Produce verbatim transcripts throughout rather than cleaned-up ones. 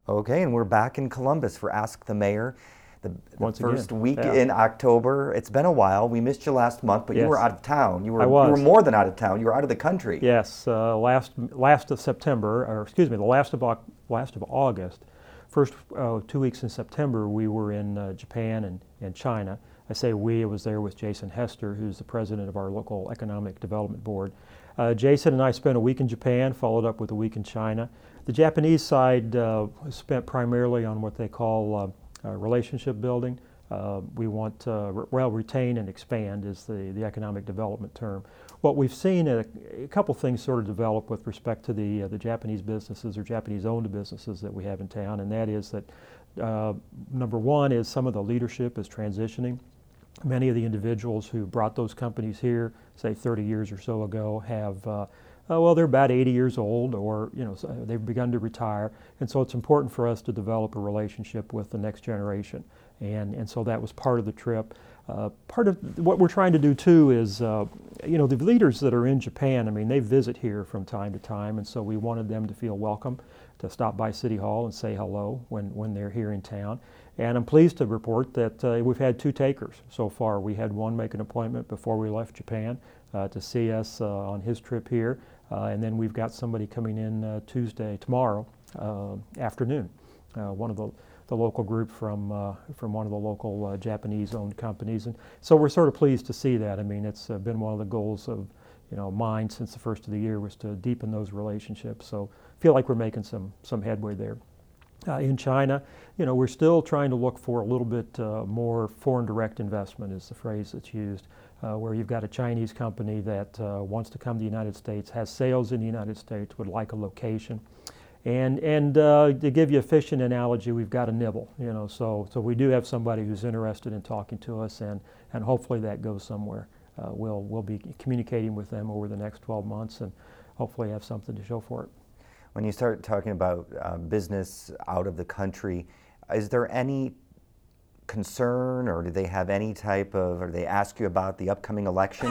Okay, and we're back in Columbus for Ask the Mayor. The, the Once first again, week yeah. in October. It's been a while. We missed you last month, but Yes. you were out of town. You were, I was. you were more than out of town. You were out of the country. Yes, uh, last last of September, or excuse me, the last of Au- last of August. First uh, two weeks in September, we were in uh, Japan and, and China. I say we, I was there with Jason Hester, who's the president of our local economic development board. Uh, Jason and I spent a week in Japan, followed up with a week in China. The Japanese side uh, was spent primarily on what they call uh, uh, relationship building. Uh, we want, uh, re- well, retain and expand is the, the economic development term. What we've seen, a, a couple things sort of develop with respect to the, uh, the Japanese businesses or Japanese-owned businesses that we have in town, and that is that uh, number one is some of the leadership is transitioning. Many of the individuals who brought those companies here, say thirty years or so ago, have uh, Uh, well, they're about eighty years old, or you know, so they've begun to retire, and so it's important for us to develop a relationship with the next generation, and and so that was part of the trip. Uh, part of what we're trying to do too is, uh, you know, the leaders that are in Japan, I mean, they visit here from time to time, and so we wanted them to feel welcome, to stop by City Hall and say hello when when they're here in town. And I'm pleased to report that uh, we've had two takers so far. We had one make an appointment before we left Japan uh, to see us uh, on his trip here. Uh, and then we've got somebody coming in uh, Tuesday, tomorrow uh, afternoon, uh, one of the, the local group from uh, from one of the local uh, Japanese-owned companies. And so we're sort of pleased to see that. I mean, it's uh, been one of the goals of, you know, mine since the first of the year was to deepen those relationships. So I feel like we're making some some headway there. Uh, in China, you know, we're still trying to look for a little bit uh, more foreign direct investment is the phrase that's used, uh, where you've got a Chinese company that uh, wants to come to the United States, has sales in the United States, would like a location. And and uh, to give you a fishing analogy, we've got a nibble, you know, so so we do have somebody who's interested in talking to us, and, and hopefully that goes somewhere. Uh, we'll, we'll be communicating with them over the next twelve months and hopefully have something to show for it. When you start talking about uh, business out of the country, is there any concern, or do they have any type of, or they ask you about the upcoming election?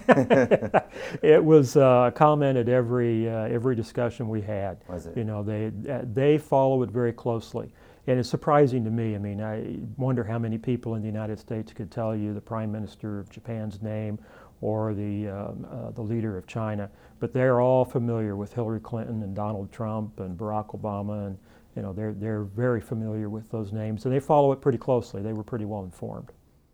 It was uh, commented every uh, every discussion we had. Was it? You know, they uh, they follow it very closely, and it's surprising to me. I mean, I wonder how many people in the United States could tell you the Prime Minister of Japan's name, or the um, uh, the leader of China, but they're all familiar with Hillary Clinton and Donald Trump and Barack Obama, and you know they're they're very familiar with those names, and they follow it pretty closely. They were pretty well informed.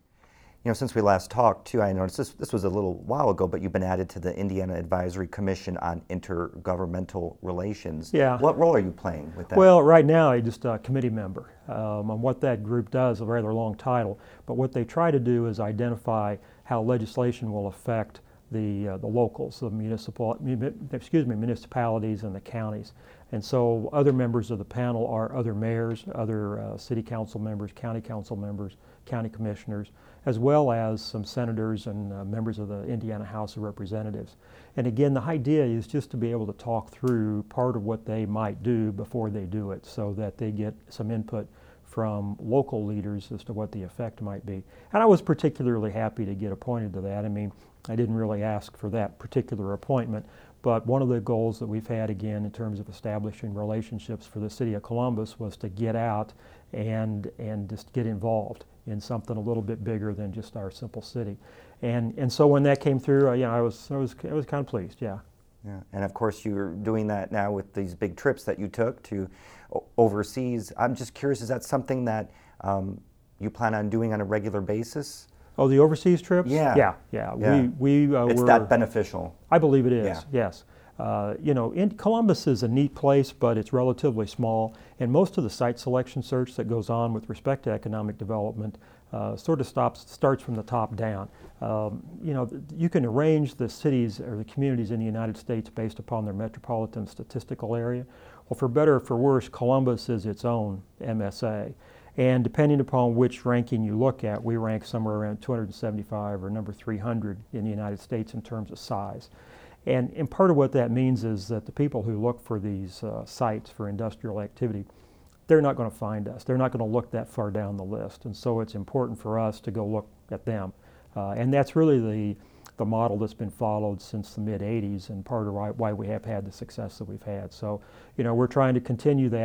You know, since we last talked, too, I noticed this, this was a little while ago, but you've been added to the Indiana Advisory Commission on Intergovernmental Relations. Yeah. What role are you playing with that? Well, right now I'm just a committee member. Um, and what that group does, a rather long title, but what they try to do is identify how legislation will affect the uh, the locals, the municipal, excuse me, municipalities and the counties. And so other members of the panel are other mayors, other uh, city council members, county council members, county commissioners, as well as some senators and uh, members of the Indiana House of Representatives. And again, the idea is just to be able to talk through part of what they might do before they do it, so that they get some input from local leaders as to what the effect might be. And I was particularly happy to get appointed to that. I mean, I didn't really ask for that particular appointment, but one of the goals that we've had, again, in terms of establishing relationships for the city of Columbus, was to get out and and just get involved in something a little bit bigger than just our simple city. And and so when that came through, uh, yeah, I was I was I was kind of pleased, yeah. Yeah, and of course you're doing that now with these big trips that you took to o- overseas. I'm just curious, is that something that um, you plan on doing on a regular basis? Oh, the overseas trips? Yeah. Yeah, yeah. Yeah. We, we uh, It's were, that beneficial. I believe it is, Yeah. yes. Uh, you know, in Columbus is a neat place, but it's relatively small, and most of the site selection search that goes on with respect to economic development uh, sort of stops, starts from the top down. Um, you know, you can arrange the cities or the communities in the United States based upon their metropolitan statistical area. Well, for better or for worse, Columbus is its own M S A. And depending upon which ranking you look at, we rank somewhere around two hundred seventy-five or number three hundred in the United States in terms of size. And, and part of what that means is that the people who look for these uh, sites for industrial activity, they're not going to find us. They're not going to look that far down the list. And so it's important for us to go look at them. Uh, and that's really the, the model that's been followed since the mid eighties, and part of why, why we have had the success that we've had. So, you know, we're trying to continue that.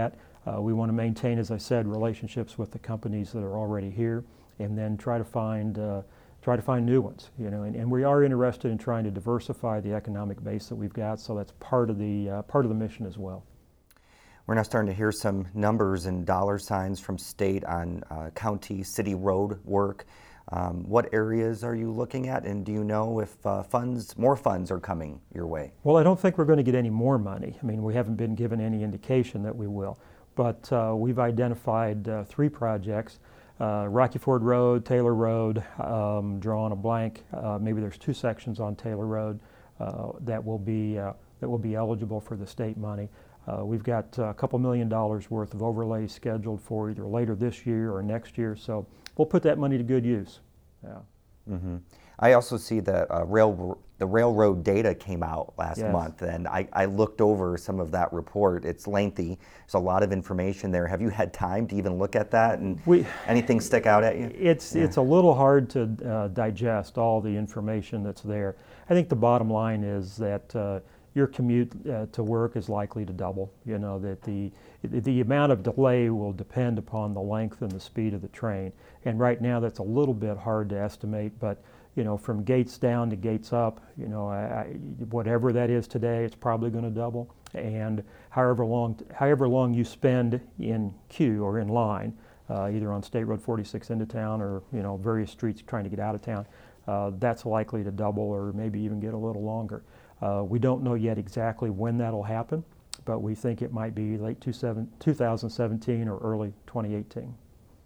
Uh, we want to maintain, as I said, relationships with the companies that are already here, and then try to find uh, try to find new ones. You know, and, and we are interested in trying to diversify the economic base that we've got. So that's part of the uh, part of the mission as well. We're now starting to hear some numbers and dollar signs from state on uh, county, city road work. Um, what areas are you looking at, and do you know if uh, funds, more funds are coming your way? Well, I don't think we're going to get any more money. I mean, we haven't been given any indication that we will. But uh, we've identified uh, three projects, uh, Rocky Ford Road, Taylor Road, um, drawing a blank. Uh, maybe there's two sections on Taylor Road uh, that will be uh, that will be eligible for the state money. Uh, we've got a couple million dollars worth of overlays scheduled for either later this year or next year, so we'll put that money to good use. Yeah. Mm-hmm. I also see the uh, rail the railroad data came out last Yes. month, and I, I looked over some of that report. It's lengthy. There's a lot of information there. Have you had time to even look at that? And we, anything stick out at you? It's yeah. it's a little hard to uh, digest all the information that's there. I think the bottom line is that uh, your commute uh, to work is likely to double. You know, that the the amount of delay will depend upon the length and the speed of the train. And right now that's a little bit hard to estimate, but you know, from gates down to gates up, you know, I, I, whatever that is today, it's probably going to double. And however long however long you spend in queue or in line, uh, either on State Road forty-six into town or, you know, various streets trying to get out of town, uh, that's likely to double or maybe even get a little longer. Uh, we don't know yet exactly when that'll happen, but we think it might be late two thousand seventeen or early twenty eighteen.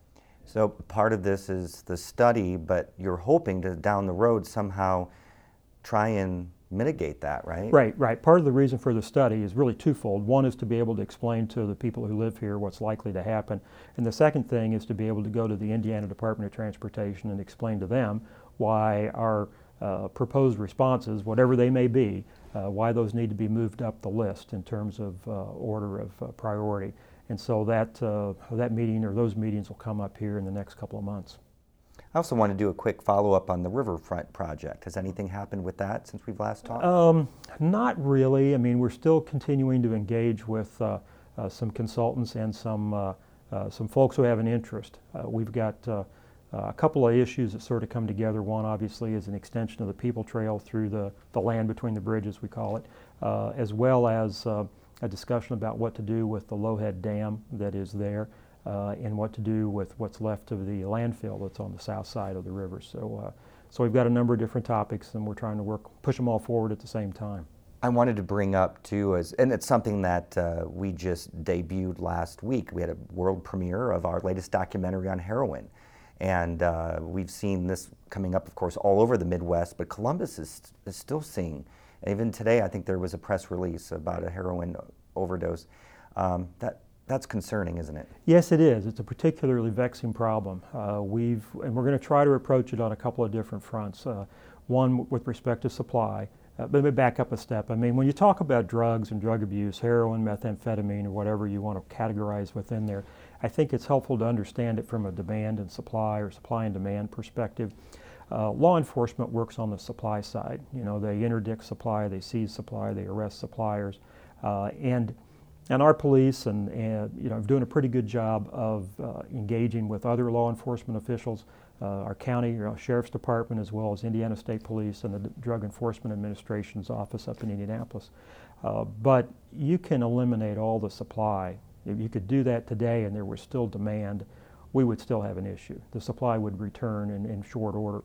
So part of this is the study, but you're hoping to down the road somehow try and mitigate that, right? Right, right. Part of the reason for the study is really twofold. One is to be able to explain to the people who live here what's likely to happen. And the second thing is to be able to go to the Indiana Department of Transportation and explain to them why our uh, proposed responses, whatever they may be, uh, why those need to be moved up the list in terms of uh, order of uh, priority. And so that, uh, that meeting or those meetings will come up here in the next couple of months. I also want to do a quick follow-up on the Riverfront project. Has anything happened with that since we've last talked? Um, not really. I mean, we're still continuing to engage with uh, uh, some consultants and some, uh, uh, some folks who have an interest. Uh, we've got uh, a couple of issues that sort of come together. One, obviously, is an extension of the People Trail through the, the land between the bridges, we call it, uh, as well as uh, a discussion about what to do with the Lowhead Dam that is there, uh, and what to do with what's left of the landfill that's on the south side of the river. So, uh, so we've got a number of different topics, and we're trying to work, push them all forward at the same time. I wanted to bring up too, as, and it's something that uh, we just debuted last week. We had a world premiere of our latest documentary on heroin. And uh, we've seen this coming up, of course, all over the Midwest, but Columbus is, is still seeing. And even today, I think there was a press release about a heroin overdose. Um, that that's concerning, isn't it? Yes, it is. It's a particularly vexing problem. Uh, we've and we're going to try to approach it on a couple of different fronts. Uh, one with respect to supply. Uh, but let me back up a step. I mean, when you talk about drugs and drug abuse, heroin, methamphetamine, or whatever you want to categorize within there, I think it's helpful to understand it from a demand and supply or supply and demand perspective. Uh, law enforcement works on the supply side. You know, they interdict supply, they seize supply, they arrest suppliers, uh, and and our police and, and you know are doing a pretty good job of uh, engaging with other law enforcement officials, uh, our county, you know, sheriff's department, as well as Indiana State Police and the D- Drug Enforcement Administration's office up in Indianapolis. Uh, but you can eliminate all the supply. If you could do that today and there was still demand, we would still have an issue. The supply would return in, in short order.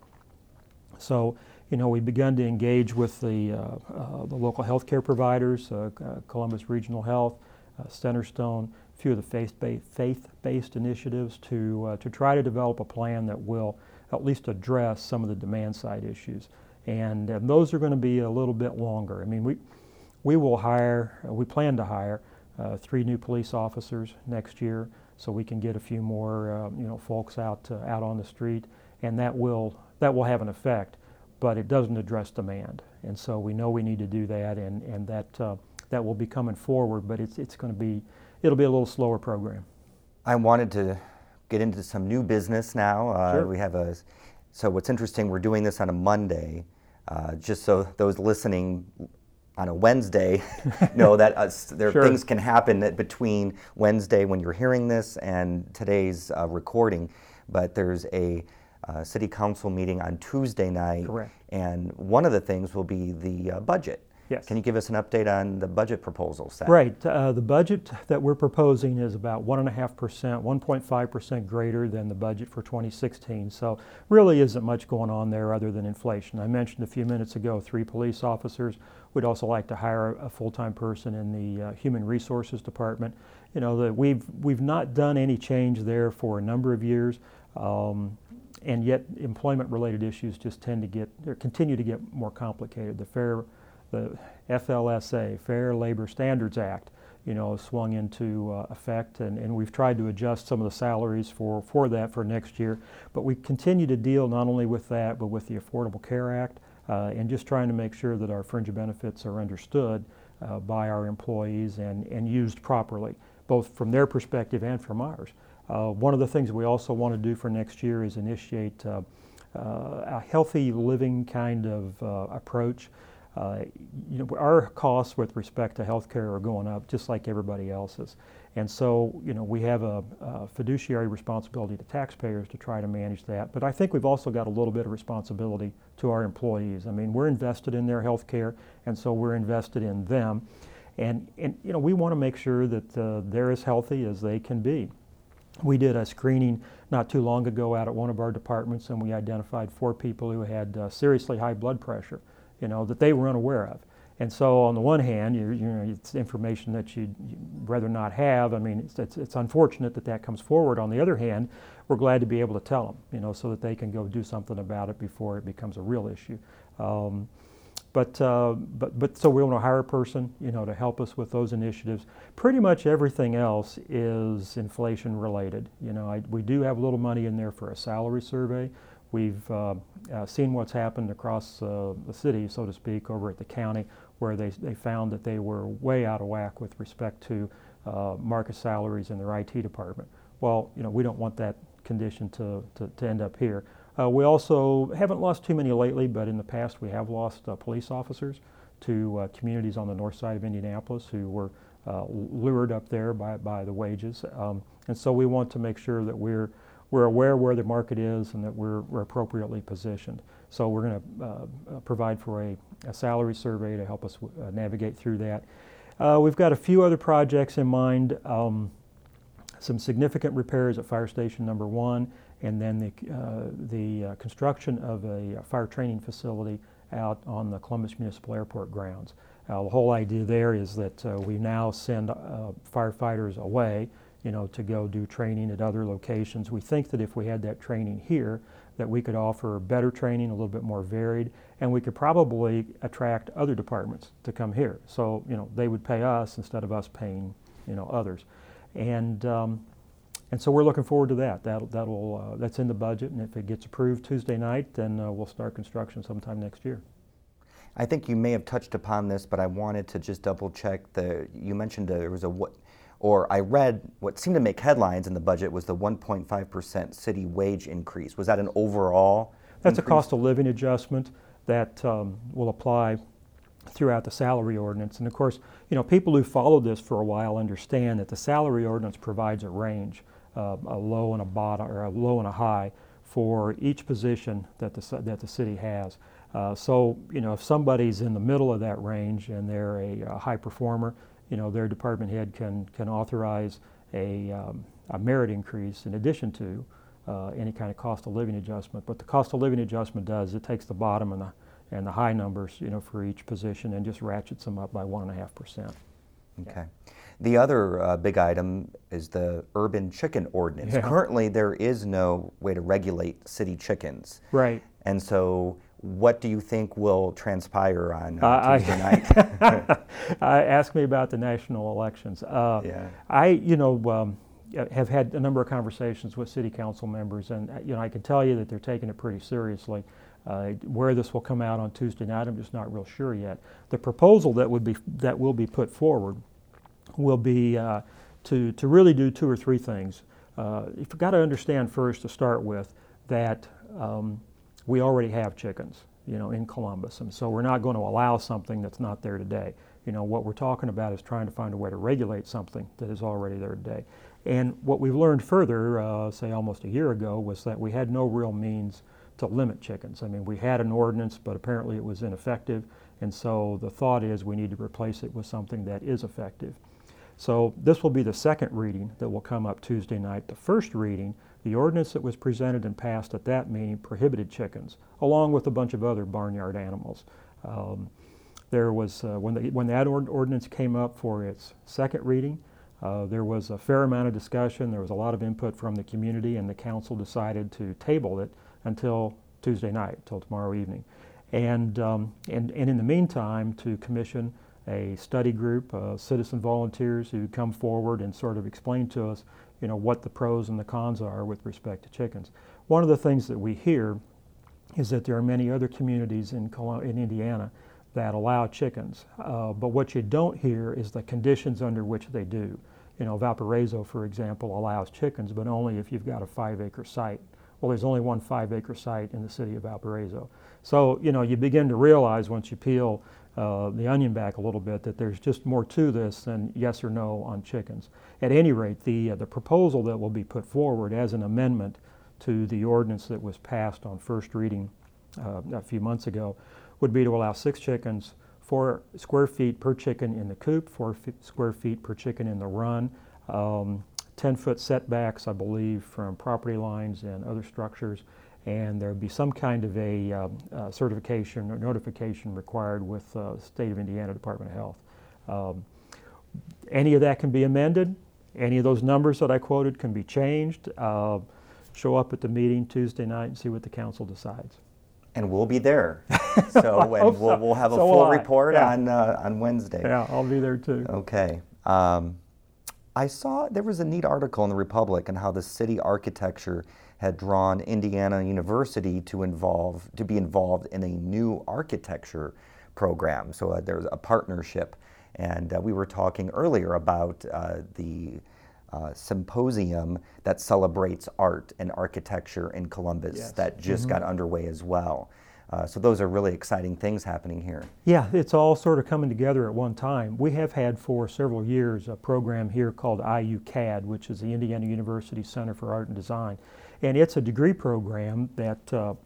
So, you know, we've begun to engage with the, uh, uh, the local healthcare providers, uh, uh, Columbus Regional Health, uh, Centerstone, a few of the faith-based, faith-based initiatives to, uh, to try to develop a plan that will at least address some of the demand side issues. And, and those are going to be a little bit longer. I mean, we, we will hire, uh, we plan to hire uh, three new police officers next year so we can get a few more, uh, you know, folks out, uh, out on the street, and that will that will have an effect, but it doesn't address demand. And so we know we need to do that, and, and that uh, that will be coming forward, but it's it's going to be, it'll be a little slower program. I wanted to get into some new business now. Uh, Sure. We have a, so what's interesting, we're doing this on a Monday, uh, just so those listening on a Wednesday know that uh, there Sure. things can happen that between Wednesday when you're hearing this and today's uh, recording. But there's a uh, city council meeting on Tuesday night. Correct. And one of the things will be the uh, budget. Yes. Can you give us an update on the budget proposal set? Right. Uh, the budget that we're proposing is about one and a half percent, one point five percent greater than the budget for twenty sixteen. So really isn't much going on there other than inflation. I mentioned a few minutes ago three police officers. We'd also like to hire a full-time person in the uh, human resources department. You know, that we've we've not done any change there for a number of years, um, and yet employment-related issues just tend to get or continue to get more complicated. The fair The F L S A, Fair Labor Standards Act, you know, swung into uh, effect, and, and we've tried to adjust some of the salaries for, for that for next year. But we continue to deal not only with that, but with the Affordable Care Act, uh, and just trying to make sure that our fringe benefits are understood uh, by our employees and, and used properly, both from their perspective and from ours. Uh, one of the things we also want to do for next year is initiate uh, uh, a healthy living kind of uh, approach. Uh, you know, our costs with respect to health care are going up just like everybody else's. And so, you know, we have a, a fiduciary responsibility to taxpayers to try to manage that. But I think we've also got a little bit of responsibility to our employees. I mean, we're invested in their health care, and so we're invested in them. And, and you know, we want to make sure that uh, they're as healthy as they can be. We did a screening not too long ago out at one of our departments, and we identified four people who had uh, seriously high blood pressure, you know, that they were unaware of. And so on the one hand, you, you know, it's information that you'd, you'd rather not have. I mean, it's, it's, it's unfortunate that that comes forward. On the other hand, we're glad to be able to tell them, you know, so that they can go do something about it before it becomes a real issue. Um, but, uh, but, but so we want to hire a person, you know, to help us with those initiatives. Pretty much everything else is inflation related. You know, I, we do have a little money in there for a salary survey. We've uh, uh, seen what's happened across uh, the city, so to speak, over at the county, where they, they found that they were way out of whack with respect to uh, market salaries in their I T department. Well, you know, we don't want that condition to, to, to end up here. Uh, we also haven't lost too many lately, but in the past we have lost uh, police officers to uh, communities on the north side of Indianapolis who were uh, lured up there by, by the wages. Um, and so we want to make sure that we're We're aware where the market is and that we're, we're appropriately positioned. So we're going to uh, provide for a, a salary survey to help us uh, navigate through that. Uh, we've got a few other projects in mind, um, some significant repairs at Fire Station Number One, and then the, uh, the uh, construction of a fire training facility out on the Columbus Municipal Airport grounds. Uh, the whole idea there is that uh, we now send uh, firefighters away, you know, to go do training at other locations. We think that if we had that training here, that we could offer better training, a little bit more varied, and we could probably attract other departments to come here. So, you know, they would pay us instead of us paying, you know, others. And um, and so we're looking forward to that. That'll, that'll uh, that's in the budget, and if it gets approved Tuesday night, then uh, we'll start construction sometime next year. I think you may have touched upon this, but I wanted to just double check. The you mentioned there was a what. Or I read what seemed to make headlines in the budget was the one point five percent city wage increase. Was that an overall That's increase? A cost of living adjustment that um, will apply throughout the salary ordinance. And of course, you know, people who followed this for a while understand that the salary ordinance provides a range, uh, a low and a bottom, or a low and a high for each position that the, that the city has. Uh, so, you know, if somebody's in the middle of that range and they're a, a high performer, you know, their department head can can authorize a, um, a merit increase in addition to uh, any kind of cost of living adjustment. But the cost of living adjustment does, it takes the bottom and the and the high numbers, you know, for each position and just ratchets them up by one and a half percent. Okay. The other uh, big item is the urban chicken ordinance. Yeah. Currently, there is no way to regulate city chickens. Right. And so, what do you think will transpire on uh, uh, Tuesday night? I, ask me about the national elections. Uh, yeah. I, you know, um, have had a number of conversations with city council members, and you know, I can tell you that they're taking it pretty seriously. Uh, where this will come out on Tuesday night, I'm just not real sure yet. The proposal that would be that will be put forward will be uh, to to really do two or three things. Uh, you've got to understand first, to start with, that um, we already have chickens. you know, in Columbus. And so we're not going to allow something that's not there today. You know, what we're talking about is trying to find a way to regulate something that is already there today. And what we've learned further, uh, say almost a year ago, was that we had no real means to limit chickens. I mean, we had an ordinance, but apparently it was ineffective. And so the thought is we need to replace it with something that is effective. So this will be the second reading that will come up Tuesday night. The first reading, the ordinance that was presented and passed at that meeting prohibited chickens, along with a bunch of other barnyard animals. Um, there was, uh, when, the, when that ord- ordinance came up for its second reading, uh, there was a fair amount of discussion, there was a lot of input from the community, and the council decided to table it until Tuesday night, until tomorrow evening. And, um, and, and in the meantime, to commission a study group, uh, citizen volunteers who come forward and sort of explain to us, you know, what the pros and the cons are with respect to chickens. One of the things that we hear is that there are many other communities in, Col- in Indiana that allow chickens, uh, but what you don't hear is the conditions under which they do. You know, Valparaiso, for example, allows chickens, but only if you've got a five-acre site. Well, there's only one five-acre site in the city of Valparaiso. So, you know, you begin to realize once you peel uh, the onion back a little bit that there's just more to this than yes or no on chickens. At any rate, the, uh, the proposal that will be put forward as an amendment to the ordinance that was passed on first reading uh, a few months ago would be to allow six chickens, four square feet per chicken in the coop, four f- square feet per chicken in the run, um, ten-foot setbacks, I believe, from property lines and other structures, and there would be some kind of a uh, uh, certification or notification required with uh, State of Indiana Department of Health. Um, any of that can be amended. Any of those numbers that I quoted can be changed. Uh, show up at the meeting Tuesday night and see what the council decides. And we'll be there. So and we'll, so. we'll have a so full report yeah. on uh, on Wednesday. Yeah, I'll be there too. Okay. Um, I saw there was a neat article in the Republic on how the city architecture had drawn Indiana University to involve to be involved in a new architecture program. So uh, there's a partnership, and uh, we were talking earlier about uh, the uh, symposium that celebrates art and architecture in Columbus Yes. that just Mm-hmm. got underway as well. Uh, so those are really exciting things happening here. Yeah, it's all sort of coming together at one time. We have had for several years a program here called I U C A D, which is the Indiana University Center for Art and Design. And it's a degree program that uh,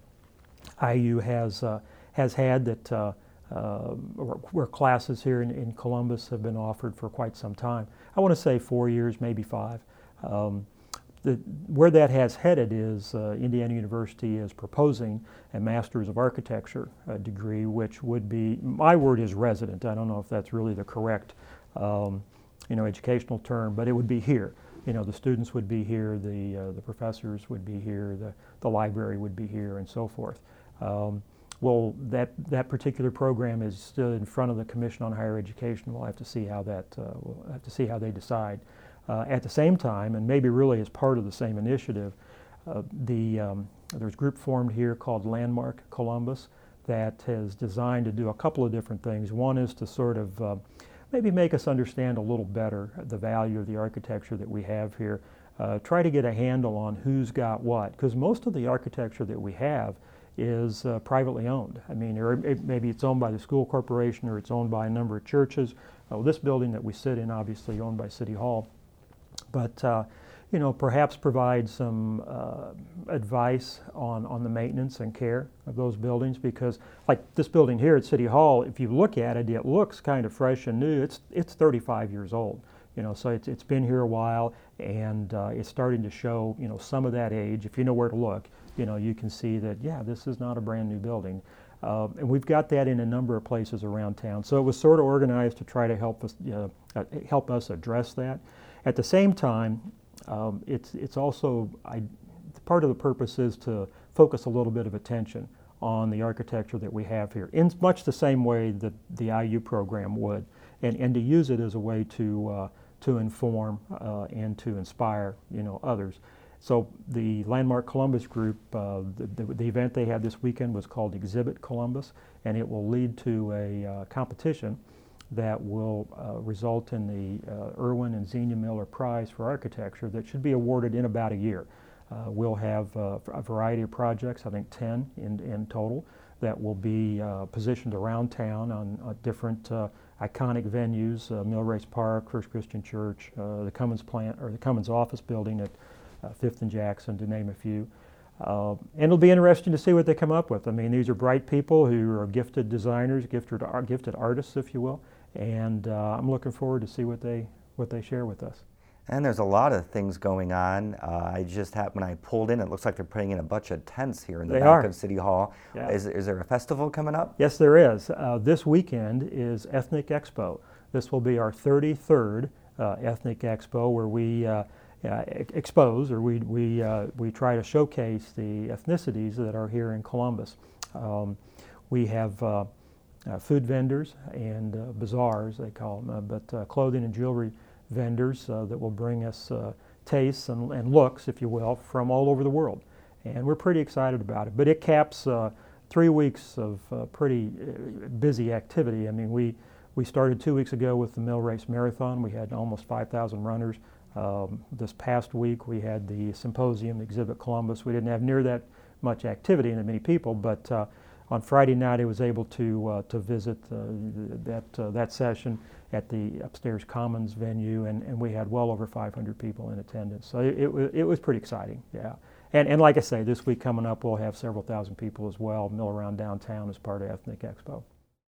I U has uh, has had that uh, uh, where classes here in, in Columbus have been offered for quite some time. I want to say four years, maybe five. Um, The, where that has headed is uh, Indiana University is proposing a Master's of Architecture uh, degree, which would be, my word is resident. I don't know if that's really the correct um, you know, educational term, but it would be here. You know, the students would be here, the, uh, the professors would be here, the, the library would be here, and so forth. Um, well, that, that particular program is still in front of the Commission on Higher Education. We'll have to see how that, uh, we'll have to see how they decide. Uh, at the same time, and maybe really as part of the same initiative, uh, the, um, there's a group formed here called Landmark Columbus that is designed to do a couple of different things. One is to sort of uh, maybe make us understand a little better the value of the architecture that we have here, uh, try to get a handle on who's got what, because most of the architecture that we have is uh, privately owned. I mean, or it, maybe it's owned by the school corporation or it's owned by a number of churches. Uh, this building that we sit in, obviously owned by City Hall. But, uh, you know, perhaps provide some uh, advice on, on the maintenance and care of those buildings, because like this building here at City Hall, if you look at it, it looks kind of fresh and new. It's, it's thirty-five years old, you know, so it's, it's been here a while, and uh, it's starting to show, you know, some of that age. If you know where to look, you know, you can see that, yeah, this is not a brand new building. Uh, and we've got that in a number of places around town. So it was sort of organized to try to help us, uh, uh, help us address that. At the same time, um, it's, it's also, I, part of the purpose is to focus a little bit of attention on the architecture that we have here, in much the same way that the I U program would, and, and to use it as a way to, uh, to inform uh, and to inspire, you know, others. So the Landmark Columbus group, uh, the, the, the event they had this weekend was called Exhibit Columbus, and it will lead to a uh, competition that will uh, result in the uh, Irwin and Xenia Miller Prize for Architecture that should be awarded in about a year. Uh, we'll have uh, a variety of projects, I think ten in, in total, that will be uh, positioned around town on uh, different uh, iconic venues, uh, Millrace Park, First Christian Church, uh, the Cummins plant or the Cummins office building at uh, Fifth and Jackson, to name a few. Uh, and it'll be interesting to see what they come up with. I mean, these are bright people who are gifted designers, gifted, uh, gifted artists, if you will, and uh, I'm looking forward to see what they what they share with us. And there's a lot of things going on. Uh, I just had, when I pulled in, it looks like they're putting in a bunch of tents here in the They back are. of City Hall. Yeah. Is, is there a festival coming up? Yes, there is. Uh, this weekend is Ethnic Expo. This will be our thirty-third uh, Ethnic Expo, where we uh, uh, expose, or we we uh, we try to showcase the ethnicities that are here in Columbus. Um, we have uh, uh, food vendors and uh, bazaars, they call them, uh, but uh, clothing and jewelry vendors uh, that will bring us uh, tastes and, and looks, if you will, from all over the world. And we're pretty excited about it. But it caps uh, three weeks of uh, pretty uh, busy activity. I mean, we, we started two weeks ago with the Millrace Marathon. We had almost five thousand runners. Um, this past week we had the symposium, Exhibit Columbus. We didn't have near that much activity and that many people, but uh, on Friday night I was able to uh, to visit uh, that uh, that session at the upstairs Commons venue, and, and we had well over five hundred people in attendance. So it, it, it was pretty exciting, yeah. And, and like I say, this week coming up we'll have several thousand people as well mill around downtown as part of Ethnic Expo.